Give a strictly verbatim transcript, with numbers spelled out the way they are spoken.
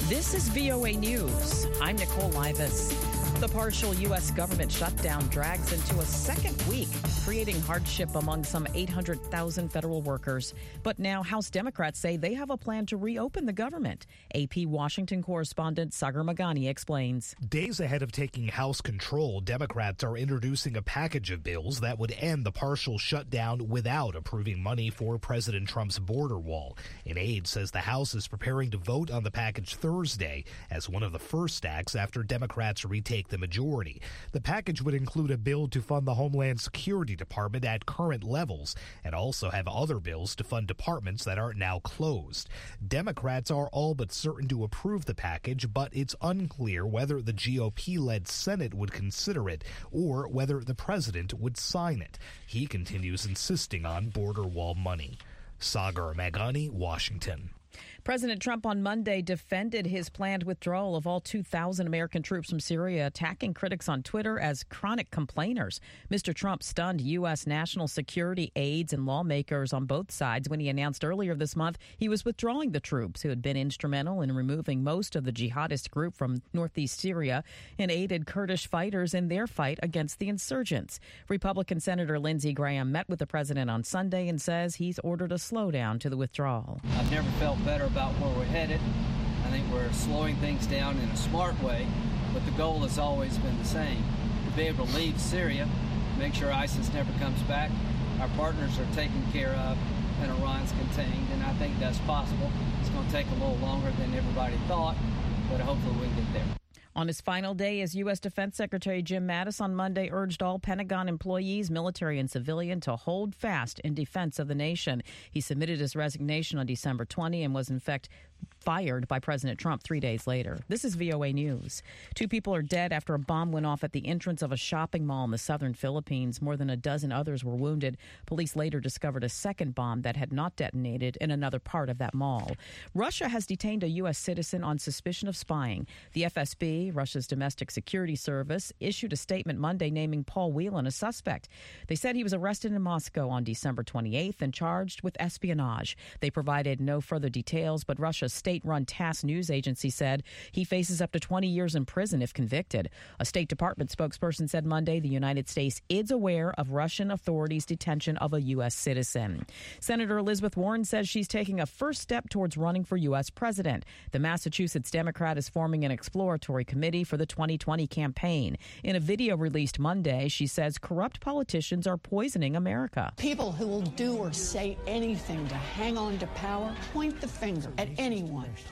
This is V O A News. I'm Nicole Livas. The partial U S government shutdown drags into a second week, creating hardship among some eight hundred thousand federal workers. But now House Democrats say they have a plan to reopen the government. A P Washington correspondent Sagar Meghani explains. Days ahead of taking House control, Democrats are introducing a package of bills that would end the partial shutdown without approving money for President Trump's border wall. An aide says the House is preparing to vote on the package Thursday as one of the first acts after Democrats retake the majority. The package would include a bill to fund the Homeland Security Department at current levels and also have other bills to fund departments that are now closed. Democrats are all but certain to approve the package, but it's unclear whether the G O P-led Senate would consider it or whether the president would sign it. He continues insisting on border wall money. Sagar Meghani, Washington. President Trump on Monday defended his planned withdrawal of all two thousand American troops from Syria, attacking critics on Twitter as chronic complainers. Mister Trump stunned U S national security aides and lawmakers on both sides when he announced earlier this month he was withdrawing the troops who had been instrumental in removing most of the jihadist group from northeast Syria and aided Kurdish fighters in their fight against the insurgents. Republican Senator Lindsey Graham met with the president on Sunday and says he's ordered a slowdown to the withdrawal. I've never felt better about where we're headed. I think we're slowing things down in a smart way, but the goal has always been the same: to be able to leave Syria, make sure ISIS never comes back, our partners are taken care of, and Iran's contained, and I think that's possible. It's going to take a little longer than everybody thought, but hopefully we can get there. On his final day as U S. Defense Secretary Jim Mattis on Monday urged all Pentagon employees, military and civilian, to hold fast in defense of the nation. He submitted his resignation on December twentieth and was, in fact, fired by President Trump three days later. This is V O A News. Two people are dead after a bomb went off at the entrance of a shopping mall in the southern Philippines. More than a dozen others were wounded. Police later discovered a second bomb that had not detonated in another part of that mall. Russia has detained a U S citizen on suspicion of spying. The F S B, Russia's domestic security service, issued a statement Monday naming Paul Whelan a suspect. They said he was arrested in Moscow on December twenty-eighth and charged with espionage. They provided no further details, but Russia's state-run TASS news agency said he faces up to twenty years in prison if convicted. A State Department spokesperson said Monday the United States is aware of Russian authorities' detention of a U S citizen. Senator Elizabeth Warren says she's taking a first step towards running for U S president. The Massachusetts Democrat is forming an exploratory committee for the twenty twenty campaign. In a video released Monday, she says corrupt politicians are poisoning America. People who will do or say anything to hang on to power point the finger at anyone